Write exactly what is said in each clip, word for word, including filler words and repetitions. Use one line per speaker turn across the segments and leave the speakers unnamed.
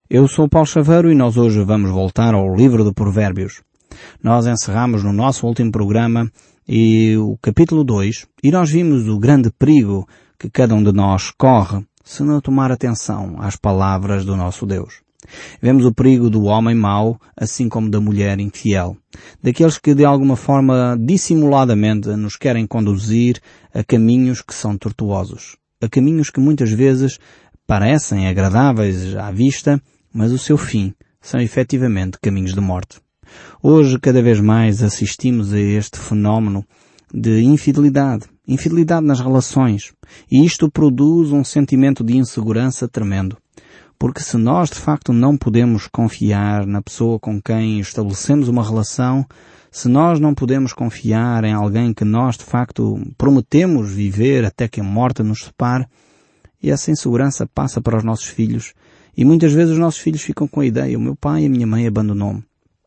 Eu sou Paulo Chaveiro e nós hoje vamos voltar ao livro de Provérbios. Nós encerramos no nosso último programa e o capítulo dois e nós vimos o grande perigo que cada um de nós corre se não tomar atenção às palavras do nosso Deus. Vemos o perigo do homem mau, assim como da mulher infiel, daqueles que de alguma forma dissimuladamente nos querem conduzir a caminhos que são tortuosos, a caminhos que muitas vezes parecem agradáveis à vista, mas o seu fim são efetivamente caminhos de morte. Hoje cada vez mais assistimos a este fenómeno de infidelidade, infidelidade nas relações, e isto produz um sentimento de insegurança tremendo. Porque se nós de facto não podemos confiar na pessoa com quem estabelecemos uma relação, se nós não podemos confiar em alguém que nós de facto prometemos viver até que a morte nos separe, e essa insegurança passa para os nossos filhos, e muitas vezes os nossos filhos ficam com a ideia: o meu pai e a minha mãe abandonou-me.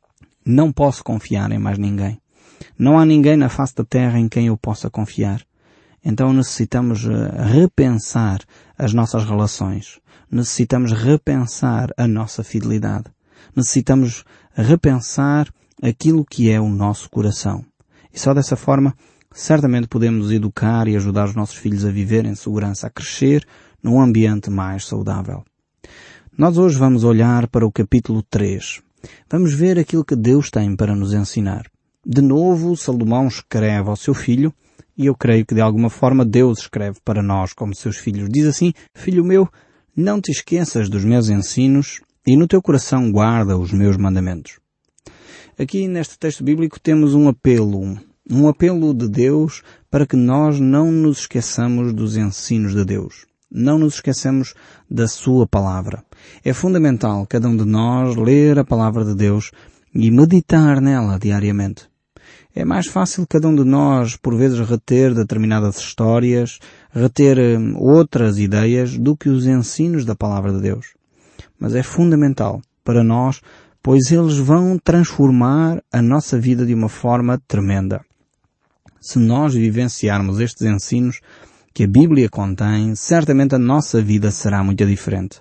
Não posso confiar em mais ninguém. Não há ninguém na face da terra em quem eu possa confiar. Então necessitamos repensar as nossas relações. Necessitamos repensar a nossa fidelidade. Necessitamos repensar aquilo que é o nosso coração. E só dessa forma, certamente podemos educar e ajudar os nossos filhos a viver em segurança, a crescer num ambiente mais saudável. Nós hoje vamos olhar para o capítulo três. Vamos ver aquilo que Deus tem para nos ensinar. De novo, Salomão escreve ao seu filho, e eu creio que de alguma forma Deus escreve para nós como seus filhos. Diz assim: filho meu, não te esqueças dos meus ensinos e no teu coração guarda os meus mandamentos. Aqui neste texto bíblico temos um apelo, um apelo de Deus para que nós não nos esqueçamos dos ensinos de Deus. Não nos esqueçamos da sua palavra. É fundamental cada um de nós ler a palavra de Deus e meditar nela diariamente. É mais fácil cada um de nós, por vezes, reter determinadas histórias, reter outras ideias do que os ensinos da palavra de Deus. Mas é fundamental para nós, pois eles vão transformar a nossa vida de uma forma tremenda. Se nós vivenciarmos estes ensinos que a Bíblia contém, certamente a nossa vida será muito diferente.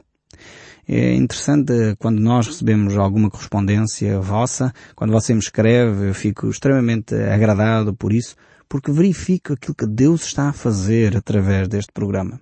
É interessante quando nós recebemos alguma correspondência vossa, quando você me escreve, eu fico extremamente agradado por isso, porque verifico aquilo que Deus está a fazer através deste programa.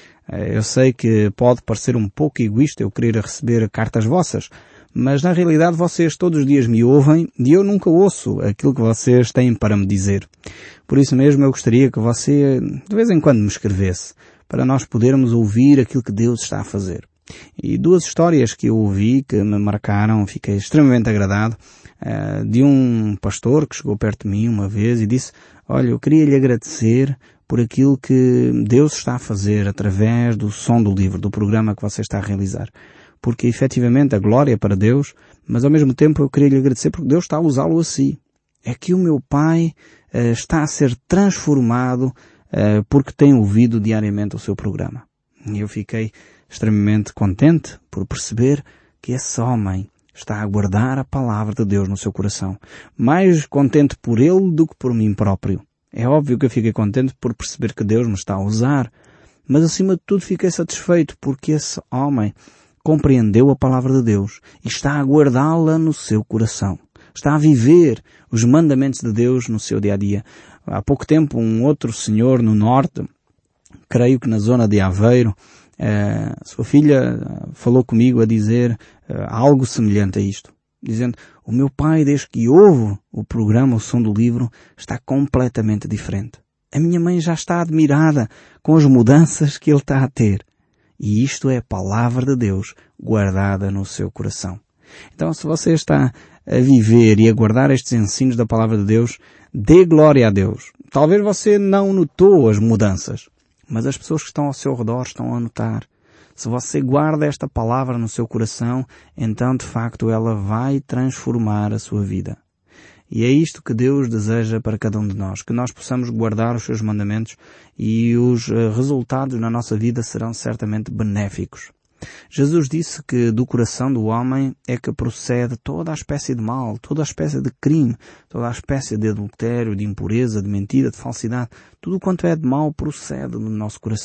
Eu sei que pode parecer um pouco egoísta eu querer receber cartas vossas, mas na realidade vocês todos os dias me ouvem e eu nunca ouço aquilo que vocês têm para me dizer. Por isso mesmo eu gostaria que você de vez em quando me escrevesse, para nós podermos ouvir aquilo que Deus está a fazer. E duas histórias que eu ouvi que me marcaram, fiquei extremamente agradado, uh, de um pastor que chegou perto de mim uma vez e disse: olha, eu queria lhe agradecer por aquilo que Deus está a fazer através do som do livro, do programa que você está a realizar. Porque efetivamente a glória é para Deus, mas ao mesmo tempo eu queria lhe agradecer porque Deus está a usá-lo assim. É que o meu pai uh, está a ser transformado uh, porque tem ouvido diariamente o seu programa. E eu fiquei extremamente contente por perceber que esse homem está a guardar a palavra de Deus no seu coração. Mais contente por ele do que por mim próprio. É óbvio que eu fiquei contente por perceber que Deus me está a usar, mas acima de tudo fiquei satisfeito porque esse homem compreendeu a palavra de Deus e está a guardá-la no seu coração. Está a viver os mandamentos de Deus no seu dia-a-dia. Há pouco tempo um outro senhor no norte, creio que na zona de Aveiro, Uh, sua filha uh, falou comigo a dizer uh, algo semelhante a isto, dizendo: o meu pai, desde que ouve o programa O Som do Livro, está completamente diferente. A minha mãe já está admirada com as mudanças que ele está a ter. E isto é a palavra de Deus guardada no seu coração. Então, se você está a viver e a guardar estes ensinos da palavra de Deus, dê glória a Deus. Talvez você não notou as mudanças, mas as pessoas que estão ao seu redor estão a notar. Se você guarda esta palavra no seu coração, então de facto ela vai transformar a sua vida. E é isto que Deus deseja para cada um de nós, que nós possamos guardar os seus mandamentos e os resultados na nossa vida serão certamente benéficos. Jesus disse que do coração do homem é que procede toda a espécie de mal, toda a espécie de crime, toda a espécie de adultério, de impureza, de mentira, de falsidade. Tudo quanto é de mal procede do nosso coração.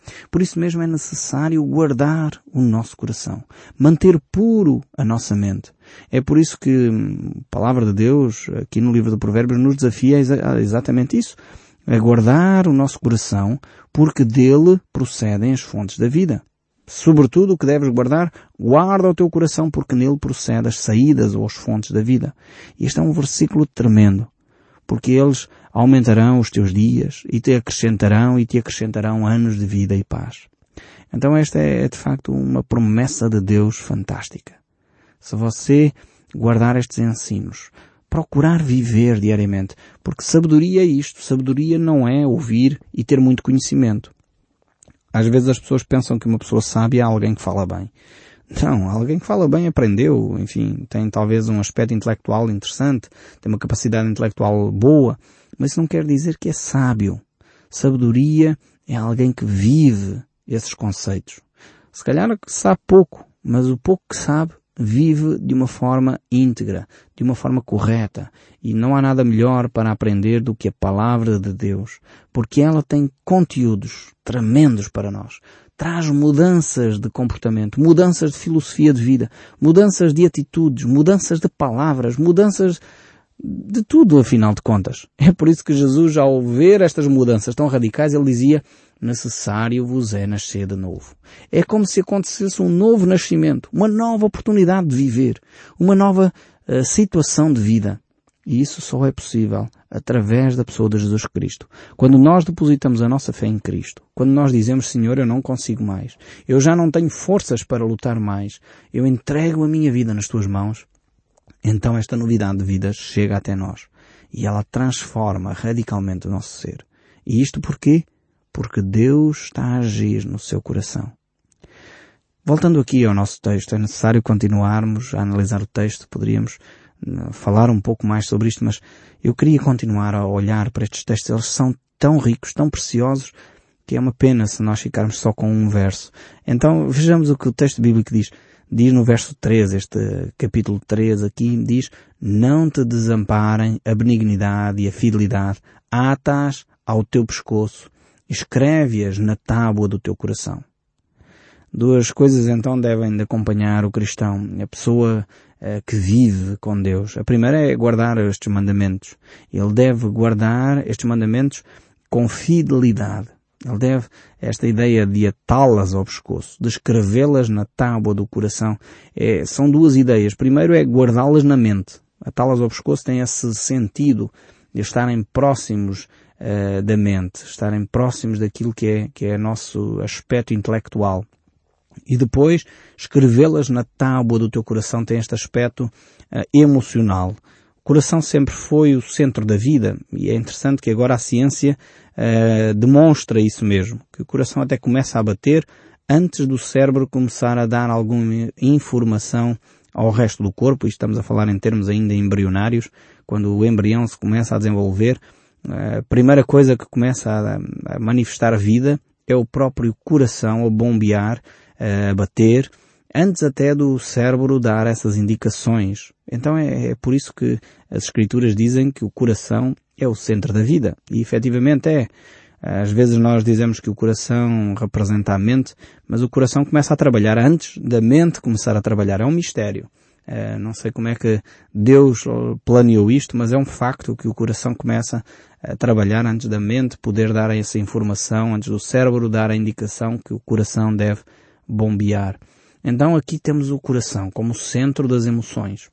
Por isso mesmo é necessário guardar o nosso coração, manter puro a nossa mente. É por isso que a palavra de Deus, aqui no livro de Provérbios, nos desafia a exatamente isso, a guardar o nosso coração, porque dele procedem as fontes da vida. Sobretudo o que deves guardar, guarda o teu coração, porque nele procedem as saídas ou as fontes da vida. E este é um versículo tremendo, porque eles aumentarão os teus dias e te acrescentarão e te acrescentarão anos de vida e paz. Então esta é de facto uma promessa de Deus fantástica. Se você guardar estes ensinos, procurar viver diariamente, porque sabedoria é isto, sabedoria não é ouvir e ter muito conhecimento. Às vezes as pessoas pensam que uma pessoa sábia é alguém que fala bem. Não, alguém que fala bem aprendeu, enfim, tem talvez um aspecto intelectual interessante, tem uma capacidade intelectual boa, mas isso não quer dizer que é sábio. Sabedoria é alguém que vive esses conceitos. Se calhar sabe pouco, mas o pouco que sabe vive de uma forma íntegra, de uma forma correta. E não há nada melhor para aprender do que a palavra de Deus, porque ela tem conteúdos tremendos para nós. Traz mudanças de comportamento, mudanças de filosofia de vida, mudanças de atitudes, mudanças de palavras, mudanças de tudo, afinal de contas. É por isso que Jesus, ao ver estas mudanças tão radicais, ele dizia: necessário vos é nascer de novo. É como se acontecesse um novo nascimento, uma nova oportunidade de viver, uma nova uh, situação de vida. E isso só é possível através da pessoa de Jesus Cristo. Quando nós depositamos a nossa fé em Cristo, quando nós dizemos: Senhor, eu não consigo mais, eu já não tenho forças para lutar mais, eu entrego a minha vida nas tuas mãos, então esta novidade de vida chega até nós e ela transforma radicalmente o nosso ser. E isto porquê? Porque Deus está a agir no seu coração. Voltando aqui ao nosso texto, é necessário continuarmos a analisar o texto, poderíamos falar um pouco mais sobre isto, mas eu queria continuar a olhar para estes textos. Eles são tão ricos, tão preciosos, que é uma pena se nós ficarmos só com um verso. Então vejamos o que o texto bíblico diz. Diz no verso treze, este capítulo treze aqui, diz: não te desamparem a benignidade e a fidelidade, ata-as ao teu pescoço, escreve-as na tábua do teu coração. Duas coisas então devem de acompanhar o cristão, a pessoa uh, que vive com Deus. A primeira é guardar estes mandamentos. Ele deve guardar estes mandamentos com fidelidade. Ele deve, esta ideia de atá-las ao pescoço, de escrevê-las na tábua do coração, é, são duas ideias. Primeiro é guardá-las na mente. Atá-las ao pescoço tem esse sentido de estarem próximos uh, da mente, estarem próximos daquilo que é, que é nosso aspecto intelectual. E depois, escrevê-las na tábua do teu coração tem este aspecto uh, emocional. O coração sempre foi o centro da vida, e é interessante que agora a ciência uh, demonstra isso mesmo, que o coração até começa a bater antes do cérebro começar a dar alguma informação ao resto do corpo, e estamos a falar em termos ainda embrionários, quando o embrião se começa a desenvolver, a primeira coisa que começa a, a manifestar a vida é o próprio coração a bombear, a bater, antes até do cérebro dar essas indicações. Então é, é por isso que as Escrituras dizem que o coração é o centro da vida. E efetivamente é. Às vezes nós dizemos que o coração representa a mente, mas o coração começa a trabalhar antes da mente começar a trabalhar. É um mistério. Uh, não sei como é que Deus planeou isto, mas é um facto que o coração começa a trabalhar antes da mente poder dar essa informação, antes do cérebro dar a indicação que o coração deve bombear. Então aqui temos o coração como centro das emoções,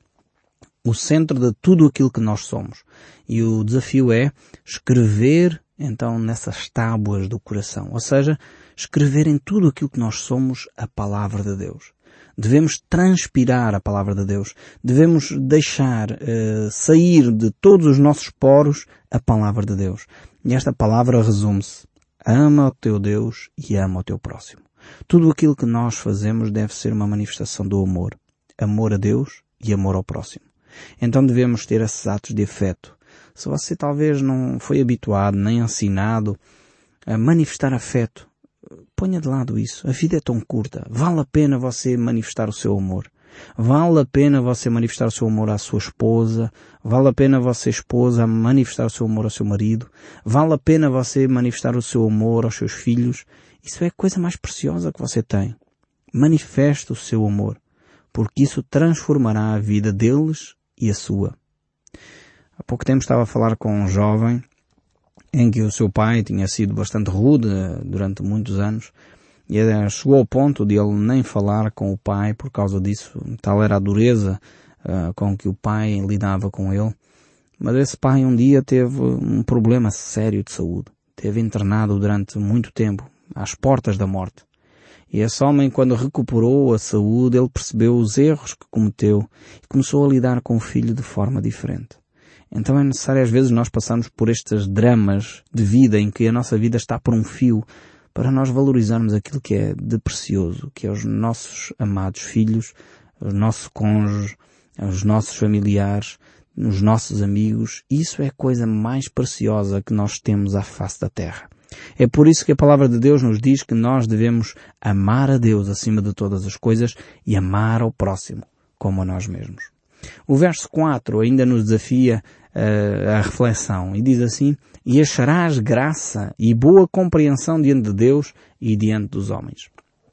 o centro de tudo aquilo que nós somos. E o desafio é escrever então nessas tábuas do coração, ou seja, escrever em tudo aquilo que nós somos a palavra de Deus. Devemos transpirar a palavra de Deus. Devemos deixar uh, sair de todos os nossos poros a palavra de Deus. E esta palavra resume-se: ama o teu Deus e ama o teu próximo. Tudo aquilo que nós fazemos deve ser uma manifestação do amor. Amor a Deus e amor ao próximo. Então devemos ter esses atos de afeto. Se você talvez não foi habituado nem ensinado a manifestar afeto, ponha de lado isso. A vida é tão curta. Vale a pena você manifestar o seu amor. Vale a pena você manifestar o seu amor à sua esposa. Vale a pena você, esposa, manifestar o seu amor ao seu marido. Vale a pena você manifestar o seu amor aos seus filhos. Isso é a coisa mais preciosa que você tem. Manifeste o seu amor, porque isso transformará a vida deles e a sua. Há pouco tempo estava a falar com um jovem em que o seu pai tinha sido bastante rude durante muitos anos e chegou ao ponto de ele nem falar com o pai por causa disso. Tal era a dureza uh, com que o pai lidava com ele. Mas esse pai um dia teve um problema sério de saúde. Teve internado durante muito tempo, às portas da morte. E esse homem, quando recuperou a saúde, ele percebeu os erros que cometeu e começou a lidar com o filho de forma diferente. Então é necessário às vezes nós passarmos por estes dramas de vida em que a nossa vida está por um fio para nós valorizarmos aquilo que é de precioso, que é os nossos amados filhos, o nosso cônjuge, os nossos familiares, os nossos amigos. Isso é a coisa mais preciosa que nós temos à face da terra. É por isso que a palavra de Deus nos diz que nós devemos amar a Deus acima de todas as coisas e amar ao próximo como a nós mesmos. O verso quatro ainda nos desafia uh, a reflexão e diz assim: e acharás graça e boa compreensão diante de Deus e diante dos homens.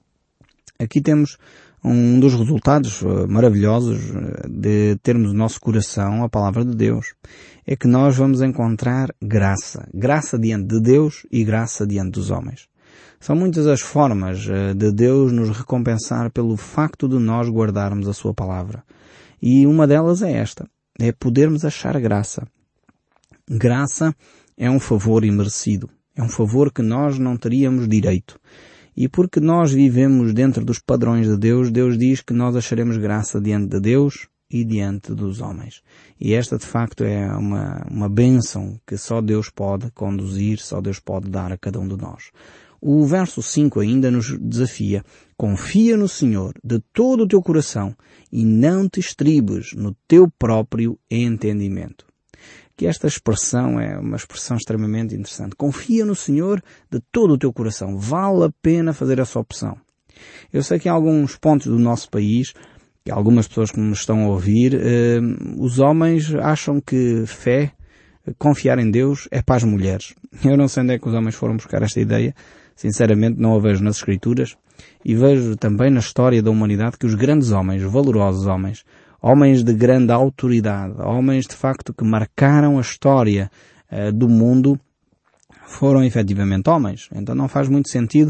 Aqui temos um dos resultados uh, maravilhosos uh, de termos no nosso coração a palavra de Deus. É que nós vamos encontrar graça. Graça diante de Deus e graça diante dos homens. São muitas as formas uh, de Deus nos recompensar pelo facto de nós guardarmos a sua palavra. E uma delas é esta, é podermos achar graça. Graça é um favor imerecido, é um favor que nós não teríamos direito. E porque nós vivemos dentro dos padrões de Deus, Deus diz que nós acharemos graça diante de Deus e diante dos homens. E esta de facto é uma, uma bênção que só Deus pode conduzir, só Deus pode dar a cada um de nós. O verso cinco ainda nos desafia: confia no Senhor de todo o teu coração e não te estribes no teu próprio entendimento. Que esta expressão é uma expressão extremamente interessante. Confia no Senhor de todo o teu coração. Vale a pena fazer essa opção. Eu sei que em alguns pontos do nosso país, que algumas pessoas que me estão a ouvir, eh, os homens acham que fé, confiar em Deus, é para as mulheres. Eu não sei onde é que os homens foram buscar esta ideia. Sinceramente não a vejo nas Escrituras e vejo também na história da humanidade que os grandes homens, valorosos homens, homens de grande autoridade, homens de facto que marcaram a história uh, do mundo, foram efetivamente homens. Então não faz muito sentido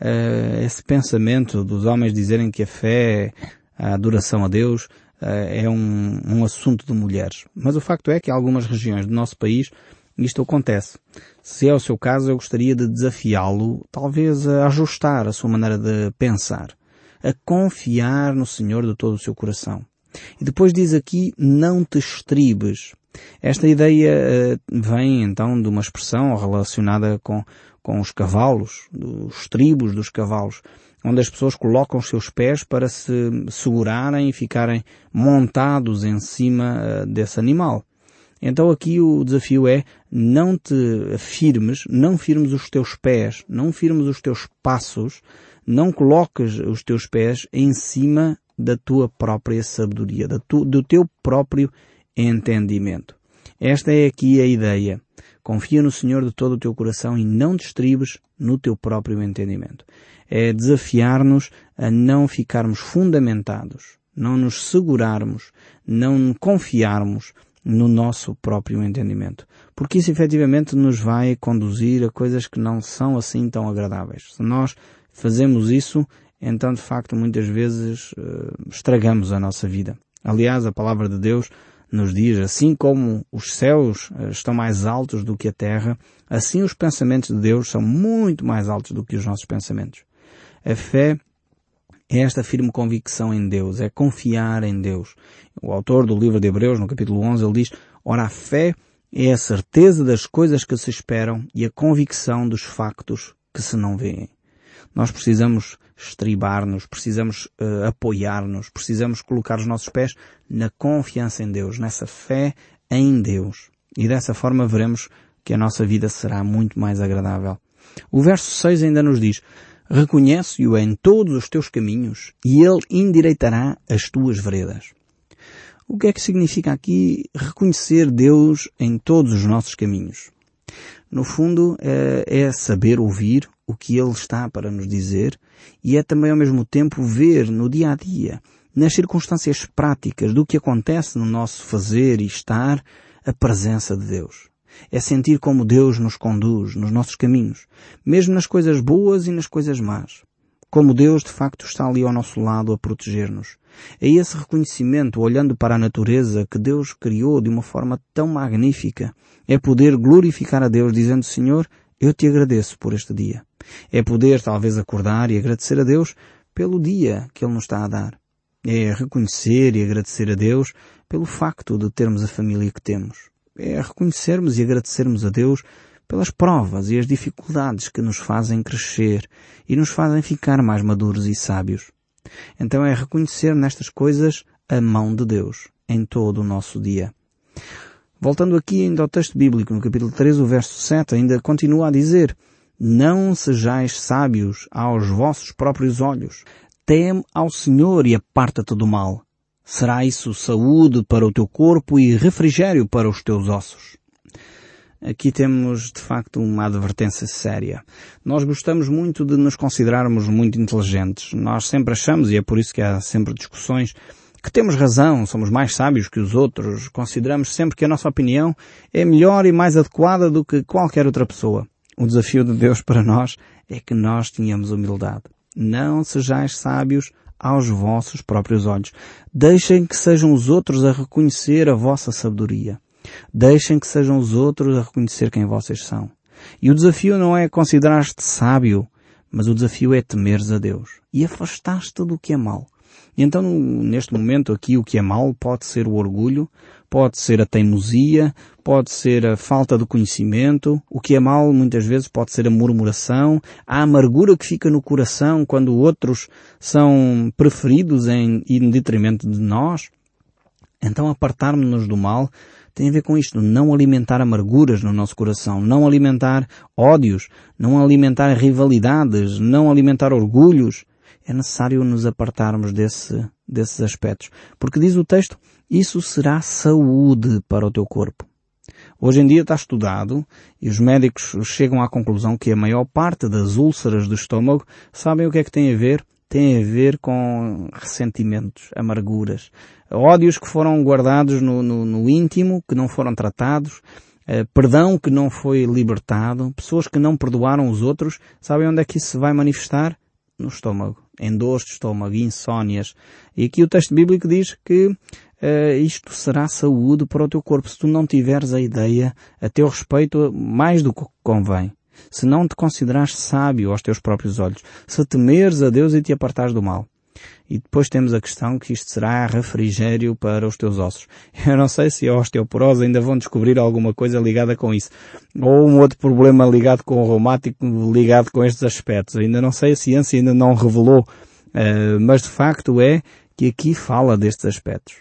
uh, esse pensamento dos homens dizerem que a fé, a adoração a Deus, uh, é um, um assunto de mulheres. Mas o facto é que em algumas regiões do nosso país isto acontece. Se é o seu caso, eu gostaria de desafiá-lo, talvez a ajustar a sua maneira de pensar, a confiar no Senhor de todo o seu coração. E depois diz aqui, não te estribes. Esta ideia uh, vem então de uma expressão relacionada com, com os cavalos, os estribos dos cavalos, onde as pessoas colocam os seus pés para se segurarem e ficarem montados em cima uh, desse animal. Então aqui o desafio é, não te firmes, não firmes os teus pés, não firmes os teus passos, não coloques os teus pés em cima da tua própria sabedoria, da tu, do teu próprio entendimento. Esta é aqui a ideia. Confia no Senhor de todo o teu coração e não te estribes no teu próprio entendimento. É desafiar-nos a não ficarmos fundamentados, não nos segurarmos, não confiarmos no nosso próprio entendimento. Porque isso efetivamente nos vai conduzir a coisas que não são assim tão agradáveis. Se nós fazemos isso, então de facto muitas vezes uh, estragamos a nossa vida. Aliás, a palavra de Deus nos diz, assim como os céus uh, estão mais altos do que a terra, assim os pensamentos de Deus são muito mais altos do que os nossos pensamentos. A fé é esta firme convicção em Deus, é confiar em Deus. O autor do livro de Hebreus, no capítulo onze, ele diz, ora, a fé é a certeza das coisas que se esperam e a convicção dos factos que se não veem. Nós precisamos estribar-nos, precisamos uh, apoiar-nos, precisamos colocar os nossos pés na confiança em Deus, nessa fé em Deus. E dessa forma veremos que a nossa vida será muito mais agradável. O verso seis ainda nos diz, reconhece-o em todos os teus caminhos e ele endireitará as tuas veredas. O que é que significa aqui reconhecer Deus em todos os nossos caminhos? No fundo, é saber ouvir o que Ele está para nos dizer e é também ao mesmo tempo ver no dia a dia, nas circunstâncias práticas do que acontece no nosso fazer e estar, a presença de Deus. É sentir como Deus nos conduz nos nossos caminhos, mesmo nas coisas boas e nas coisas más. Como Deus de facto está ali ao nosso lado a proteger-nos. É esse reconhecimento, olhando para a natureza que Deus criou de uma forma tão magnífica, é poder glorificar a Deus dizendo: Senhor, eu te agradeço por este dia. É poder talvez acordar e agradecer a Deus pelo dia que Ele nos está a dar. É reconhecer e agradecer a Deus pelo facto de termos a família que temos. É reconhecermos e agradecermos a Deus pelas provas e as dificuldades que nos fazem crescer e nos fazem ficar mais maduros e sábios. Então é reconhecer nestas coisas a mão de Deus em todo o nosso dia. Voltando aqui ainda ao texto bíblico, no capítulo três, o verso sete, ainda continua a dizer: não sejais sábios aos vossos próprios olhos. Teme ao Senhor e aparta-te do mal. Será isso saúde para o teu corpo e refrigério para os teus ossos. Aqui temos, de facto, uma advertência séria. Nós gostamos muito de nos considerarmos muito inteligentes. Nós sempre achamos, e é por isso que há sempre discussões, que temos razão, somos mais sábios que os outros. Consideramos sempre que a nossa opinião é melhor e mais adequada do que qualquer outra pessoa. O desafio de Deus para nós é que nós tenhamos humildade. Não sejais sábios aos vossos próprios olhos. Deixem que sejam os outros a reconhecer a vossa sabedoria. Deixem que sejam os outros a reconhecer quem vocês são. E o desafio não é considerar-te sábio, mas o desafio é temeres a Deus e afastar-te do que é mau. E então, neste momento aqui, o que é mau pode ser o orgulho, pode ser a teimosia, pode ser a falta de conhecimento. O que é mau, muitas vezes, pode ser a murmuração, a amargura que fica no coração quando outros são preferidos em, em detrimento de nós. Então, apartarmos-nos do mal tem a ver com isto, não alimentar amarguras no nosso coração, não alimentar ódios, não alimentar rivalidades, não alimentar orgulhos. É necessário nos apartarmos desse, desses aspectos. Porque diz o texto, isso será saúde para o teu corpo. Hoje em dia está estudado e os médicos chegam à conclusão que a maior parte das úlceras do estômago, sabem o que é que tem a ver? Tem a ver com ressentimentos, amarguras, ódios que foram guardados no, no, no íntimo, que não foram tratados, eh, perdão que não foi libertado, pessoas que não perdoaram os outros. Sabem onde é que isso se vai manifestar? No estômago, em dores de estômago, insónias. E aqui o texto bíblico diz que uh, isto será saúde para o teu corpo, se tu não tiveres a ideia a teu respeito mais do que convém. Se não te considerares sábio aos teus próprios olhos, se temeres a Deus e te apartares do mal. E depois temos a questão que isto será refrigério para os teus ossos. Eu não sei se a osteoporose ainda vão descobrir alguma coisa ligada com isso. Ou um outro problema ligado com o reumático, ligado com estes aspectos. Ainda não sei, a ciência ainda não revelou. Uh, mas de facto é que aqui fala destes aspectos.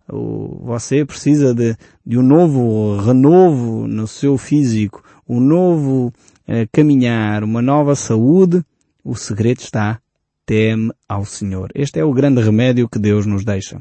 O, você precisa de, de um novo renovo no seu físico, um novo uh, caminhar, uma nova saúde. O segredo está: teme ao Senhor. Este é o grande remédio que Deus nos deixa.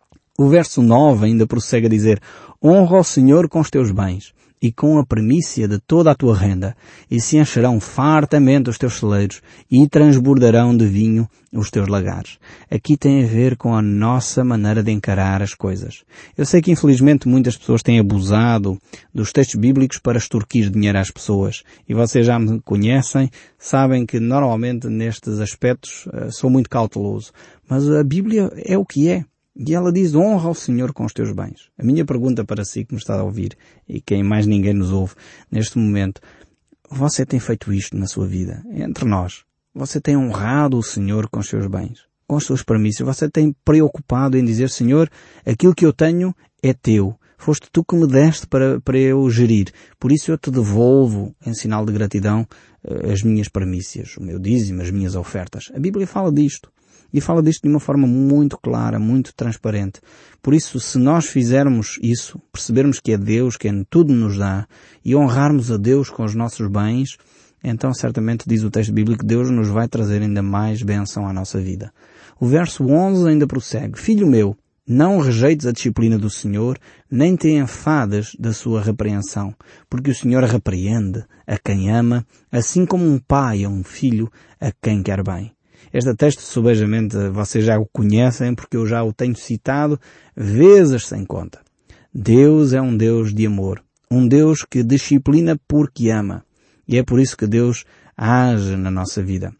O verso nove ainda prossegue a dizer: honra ao Senhor com os teus bens e com a primícia de toda a tua renda, e se encherão fartamente os teus celeiros e transbordarão de vinho os teus lagares. Aqui tem a ver com a nossa maneira de encarar as coisas. Eu sei que infelizmente muitas pessoas têm abusado dos textos bíblicos para extorquir dinheiro às pessoas. E vocês já me conhecem, sabem que normalmente nestes aspectos uh, sou muito cauteloso. Mas a Bíblia é o que é. E ela diz: honra ao Senhor com os teus bens. A minha pergunta para si que me está a ouvir, e quem mais ninguém nos ouve neste momento: você tem feito isto na sua vida? Entre nós, você tem honrado o Senhor com os seus bens, com as suas premissas? Você tem preocupado em dizer: Senhor, aquilo que eu tenho é teu. Foste tu que me deste para, para eu gerir. Por isso eu te devolvo, em sinal de gratidão, as minhas premissas, o meu dízimo, as minhas ofertas. A Bíblia fala disto. E fala disto de uma forma muito clara, muito transparente. Por isso, se nós fizermos isso, percebermos que é Deus quem tudo nos dá, e honrarmos a Deus com os nossos bens, então certamente, diz o texto bíblico, Deus nos vai trazer ainda mais bênção à nossa vida. O verso onze ainda prossegue: filho meu, Não rejeites a disciplina do Senhor, nem te enfades da sua repreensão, porque o Senhor repreende a quem ama, assim como um pai a um filho a quem quer bem. Este texto, sobejamente, vocês já o conhecem, porque eu já o tenho citado vezes sem conta. Deus é um Deus de amor, um Deus que disciplina porque ama. E é por isso que Deus age na nossa vida.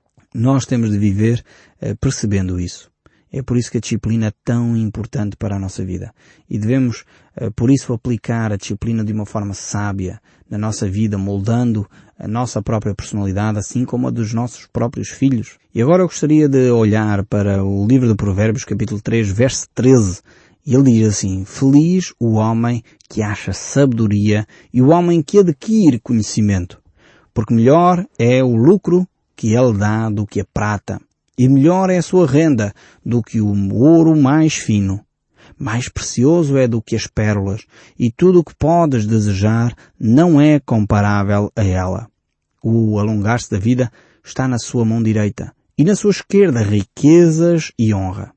Nós temos de viver eh, percebendo isso. É por isso que a disciplina é tão importante para a nossa vida. E devemos, eh, por isso, aplicar a disciplina de uma forma sábia na nossa vida, moldando a nossa própria personalidade, assim como a dos nossos próprios filhos. E agora eu gostaria de olhar para o livro de Provérbios, capítulo três, verso treze. E ele diz assim: Feliz o homem que acha sabedoria e o homem que adquire conhecimento, porque melhor é o lucro que ele dá do que a prata, e melhor é a sua renda do que o ouro mais fino. Mais precioso é do que as pérolas, e tudo o que podes desejar não é comparável a ela. O alongar-se da vida está na sua mão direita, e na sua esquerda riquezas e honra.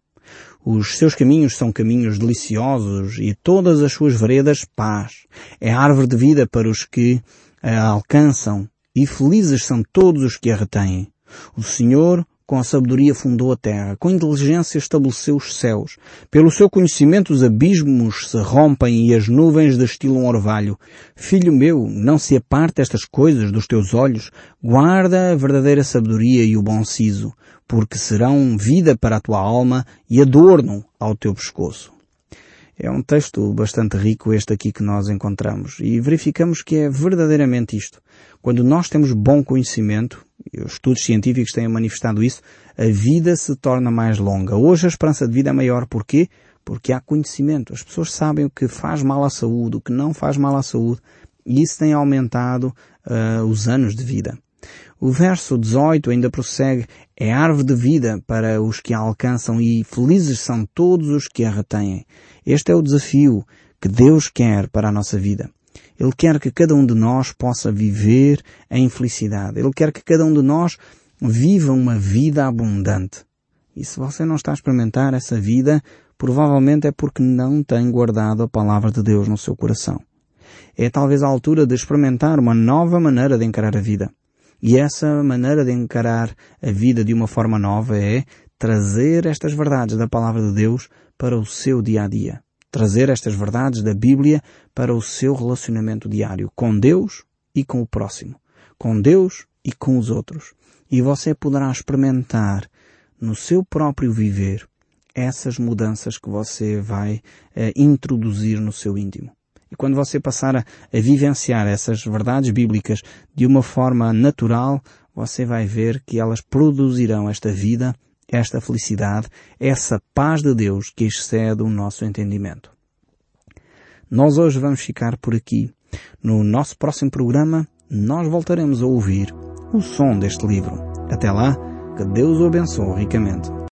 Os seus caminhos são caminhos deliciosos e todas as suas veredas paz. É árvore de vida para os que a alcançam e felizes são todos os que a retêm. O Senhor com a sabedoria fundou a terra, com inteligência estabeleceu os céus. Pelo seu conhecimento os abismos se rompem e as nuvens destilam orvalho. Filho meu, não se aparte estas coisas dos teus olhos, guarda a verdadeira sabedoria e o bom siso, porque serão vida para a tua alma e adorno ao teu pescoço. É um texto bastante rico este aqui que nós encontramos e verificamos que é verdadeiramente isto. Quando nós temos bom conhecimento, e os estudos científicos têm manifestado isso, a vida se torna mais longa. Hoje a esperança de vida é maior. Porquê? Porque há conhecimento. As pessoas sabem o que faz mal à saúde, o que não faz mal à saúde, e isso tem aumentado uh, os anos de vida. O verso dezoito ainda prossegue: é árvore de vida para os que a alcançam e felizes são todos os que a retêm. Este é o desafio que Deus quer para a nossa vida. Ele quer que cada um de nós possa viver em felicidade. Ele quer que cada um de nós viva uma vida abundante. E se você não está a experimentar essa vida, provavelmente é porque não tem guardado a palavra de Deus no seu coração. É talvez a altura de experimentar uma nova maneira de encarar a vida. E essa maneira de encarar a vida de uma forma nova é trazer estas verdades da palavra de Deus para o seu dia a dia. Trazer estas verdades da Bíblia para o seu relacionamento diário com Deus e com o próximo, com Deus e com os outros. E você poderá experimentar no seu próprio viver essas mudanças que você vai eh, introduzir no seu íntimo. E quando você passar a, a vivenciar essas verdades bíblicas de uma forma natural, você vai ver que elas produzirão esta vida, esta felicidade, essa paz de Deus que excede o nosso entendimento. Nós hoje vamos ficar por aqui. No nosso próximo programa, nós voltaremos a ouvir o som deste livro. Até lá, que Deus o abençoe ricamente.